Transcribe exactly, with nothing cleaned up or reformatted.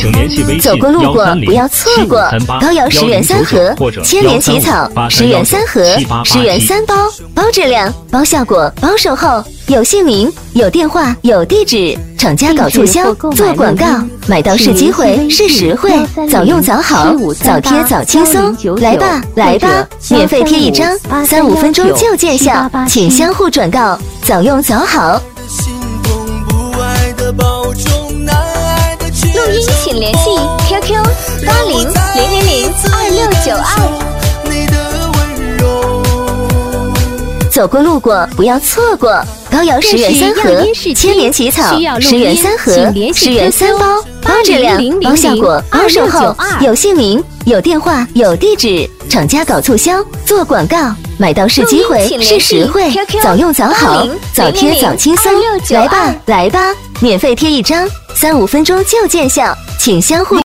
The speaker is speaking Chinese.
请联系微信走过路过不要错过，高瑶十元三盒，千年起草，十元三盒，十元三包，包质量，包效果，包售后，有姓名，有电话，有地址。厂家搞促销，做广告，买到是机会，是实惠，早用早好，早贴早轻松。来吧，来吧，免费贴一张，三五分钟就见效，请相互转告，早用早好。 录音请联系 Q Q 八零零零零二六九二。 走过路过不要错过，高瑶十元三盒，千年起草，十元三盒，十元三包，包质量，包效果，包售后，有姓名，有电话，有地址。厂家搞促销，做广告，买到是机会，是实惠，早用早好，早贴早轻松。来吧，来吧，免费贴一张，三五分钟就见效，请相互。